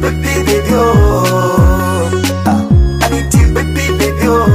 baby, baby, oh. I need you, baby, baby, oh.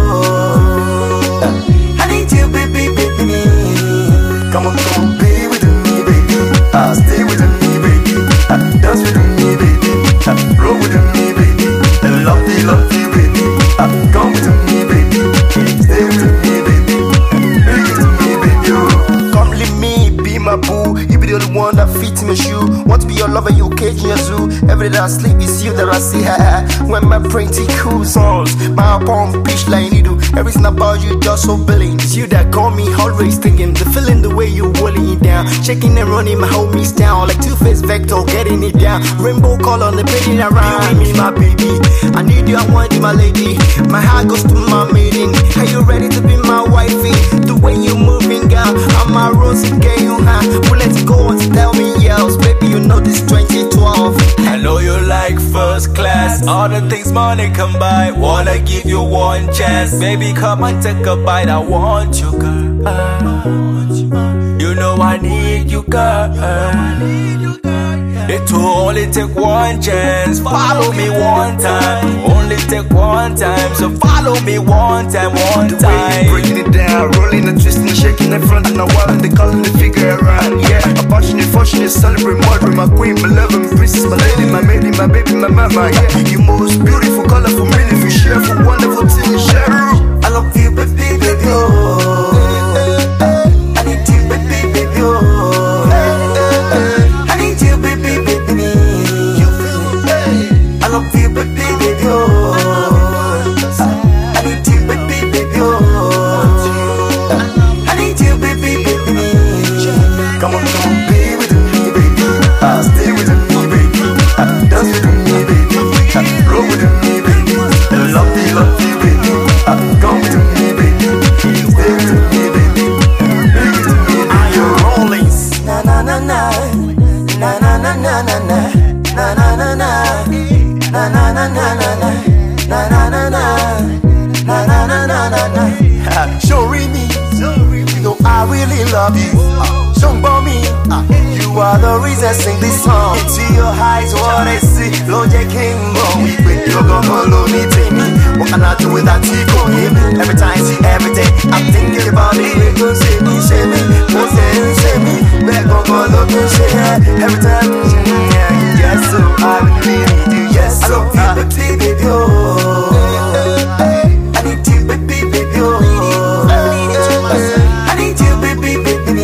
I need you, baby, baby. Come on, be with me, baby. Stay with me, baby. Dance with me, baby. Roll with me, baby. Love you, baby. Come with me, baby. Stay with me, baby. Be with me, baby. Come leave me, be my boo. You be the only one that fits my shoe. Want to be your lover, you cage in your zoo. Every day I sleep, it's you that I see. When my pretty cool songs, my palm pitch like you do. Everything about you just so brilliant. It's you that call me always thinking. The feeling, the way you holding it down, shaking and running my homies down like Two-Face Vector, getting it down. Rainbow color, the painting around. You with me, my baby. I need you, I want you, my lady. My heart goes to my maiden. Are you ready to be my wifey? The way you moving, girl, I'm a rosy girl, huh? Well, let's go and tell me yes, baby. You know this 2012. I know you like first class. All the things money can buy. Wanna give you one chance. Baby, come and take a bite. I want you, girl. You know I need you, girl. It will only take one chance. Follow me one time. Only take one time. So follow me one time, one The way you breaking it down, rolling and twisting, shaking in front and a while and they calling the figure around. Yeah, I'm passionate, fortunate, celebrate, mother, my queen, my love, my princess, my lady, my maiden, my baby, my mama. Yeah, you most beautiful, colorful, meaningful, cheerful, wonderful, till share. I love you, baby, baby, oh. I need you, baby, baby, oh. I need you, baby, baby. You feel me? I love you, baby, baby, oh. I need you, baby, baby, oh. I need you, baby, baby. Come on, be with me, baby. Stay with me, baby. Dance with me, baby. Roll with me, baby. Love you, baby. Come with me, baby. Stay with me, baby. Be with me, baby. Are you rolling? Na na na na, na na na na na na, na na na na, na na na na na na, na na na na, na na na na na. Show me, you know I really love you. Song for me, you are the reason I sing this song. Into your eyes, what I see, Logic King, we quit your gumbo, lonely me. What can I do without you? Every time, every day, I'm thinking about it. Go say me, say me, back on my love, every time, yes, so I really need you, yes, I love you, baby, baby, oh. I need you, baby, baby, oh. I need you, baby, baby.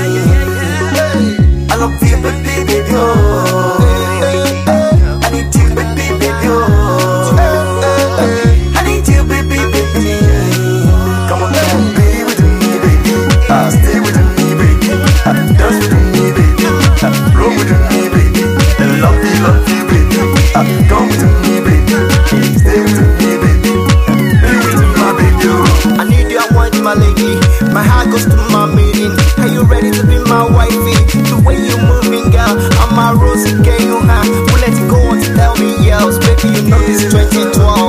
I love you, baby, baby, oh. I need you, baby, baby, oh. I need you, baby, baby. Come on, be with me, baby. Stay with me, baby. Dance with me, baby. Roll with me, baby. Love you, baby. Come with me, baby. Stay with me, baby. Be with me, my baby. I need you, I want you, my lady. My heart goes to my maiden. Are you ready to be my wifey? The way you moving, girl, I'm a rosy girl, huh? Well, let's go and tell me yes, baby. You know this 2012.